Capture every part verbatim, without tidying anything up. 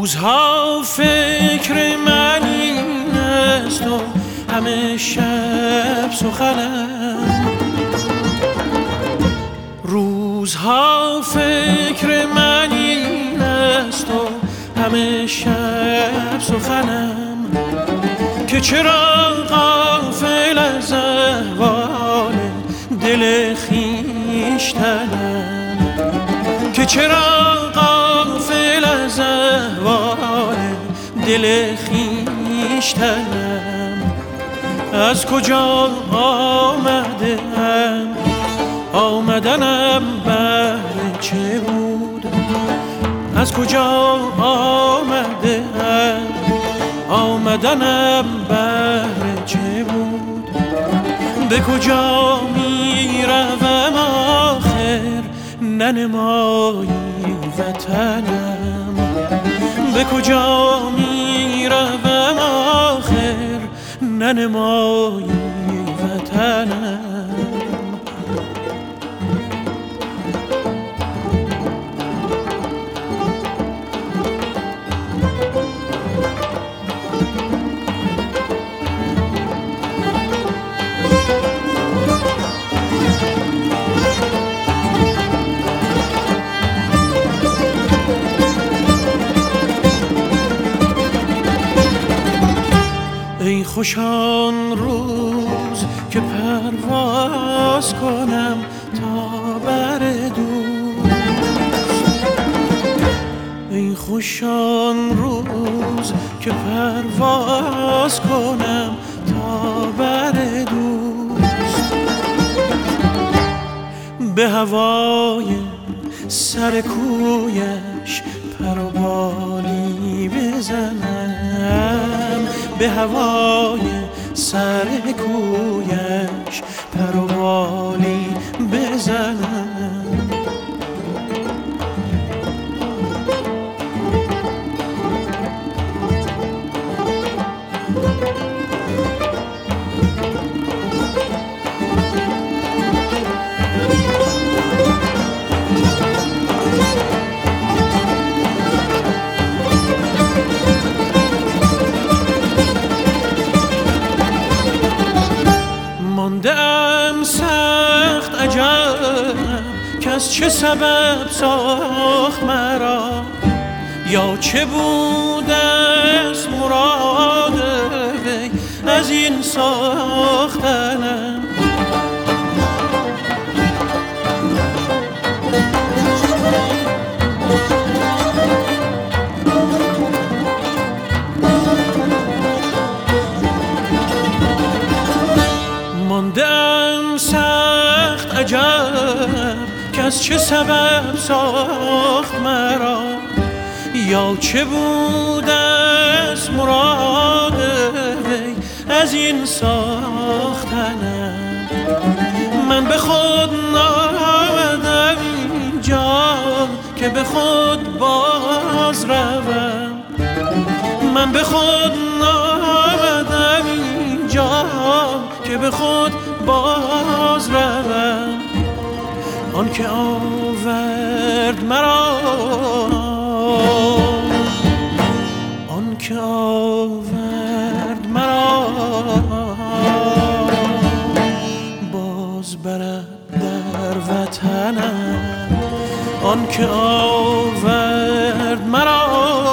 روزها فکر من این است و همه شب سخنم، روزها فکر من این است و همه شب سخنم، که چرا غافل از احوال دل خویشتنم، که چرا غافل از احوال دل خویشتنم. از کجا آمده ام، آمدنم بهر چه بود؟ از کجا آمده ام، آمدنم بهر چه بود؟ به کجا می روم آخر ننمایی وطنم؟ به کجا می روم آخر ننمایی وطنم؟ ای خوشان روز که پرواز کنم تا بر دوست، ای خوشان روز که پرواز کنم تا بر دوست، به هوای سر کویش پر و بالی بزنم، به هوای سر کویش پر و بالی بزنم. ماندم سخت عجب که از چه سبب ساخت مرا، یا چه بود از مراد وی از این ساختنم. ماندم سخت عجب که از چه سبب ساخت مرا، یا چه بود از مراد وی از این ساختنم. من به خود نآمدم اینجا که به خود باز روم، من به خود نآمدم اینجا که به خود باز روم. آن که آورد مرا، آن که آورد مرا باز برد در وطنم، آن که آورد مرا،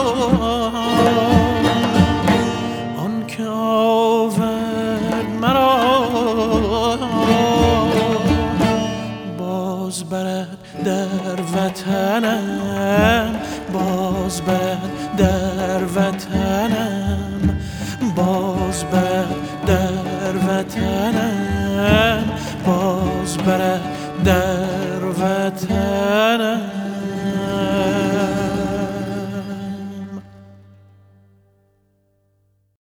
آن که آورد مرا باز برد در وطنم، باز برد در وطنم، باز برد در وطنم، باز برد در وطنم.